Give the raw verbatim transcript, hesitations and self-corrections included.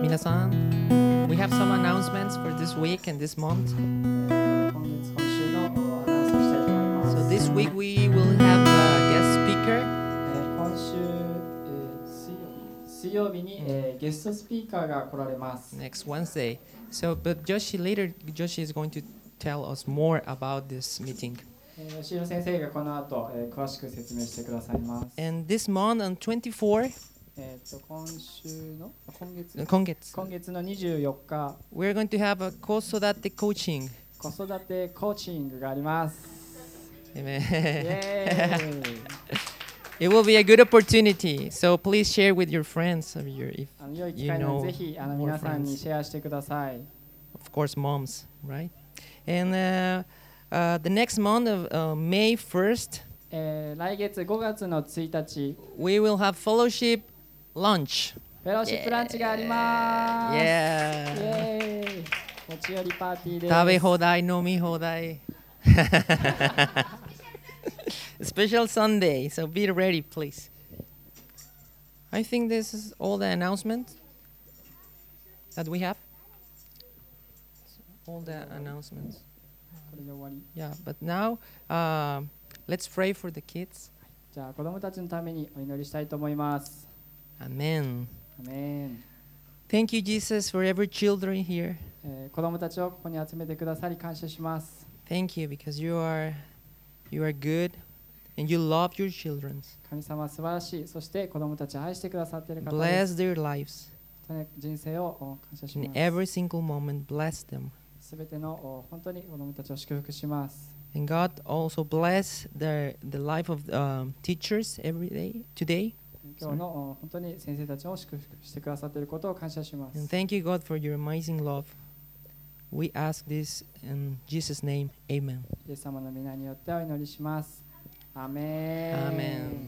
皆さん、we have some announcements for this week and this month. 今月今週のアナウンスをしたいと思います。 So this week we will have a guest speaker. えー今週、えー水曜日水曜日に、えーゲストスピーカーが来られます。 Next Wednesday. So, but Joshi later, Joshi is going to tell us more about this meeting. えー吉野先生がこの後、えー詳しく説明してくださいます。 And this month on twenty-four, えーと今週の今月今月今月のにじゅうよっか we're going to have a 子育て coaching. 子育てコーチングがあります。イ Amen. エーイ It will be a good opportunity. So please share with your friends, or your, if あの良い機会なので You know ぜひあの more 皆さんに friends. シェアしてください。 of course, moms, right? And uh, uh, the next month of uh, May first, えー来月ごがつのついたち we will have fellowship lunch. フェローシップランチがあります。イ Yeah. エーイ持ち寄りパーティーです。 食べ放題、飲み放題。Special Sunday, so be ready, please. I think this is all the announcements that we have. All the announcements. これで終わり。 Yeah, but now um, let's pray for the kids. じゃあ子供たちのためにお祈りしたいと思います。 Amen. アメン。 Thank you, Jesus, for every children here. えー子供たちをここに集めてくださり感謝します。 Thank you because you are you are good and you love your children. 神様は素晴らしい。そして子供たちを愛してくださっている方で Bless す。 their lives 人生をお感謝し in ます。 every single moment. Bless them. すべてのお本当に子供たちを祝福します。 And God also bless the the life of um, teachers every day today. 今日のお本当に先生たちを祝福してくださっていることを感謝します。 And thank you, God, for your amazing love. We ask this in Jesus' name. Amen. イエス様の皆によってお祈りします。アメン。 アーメン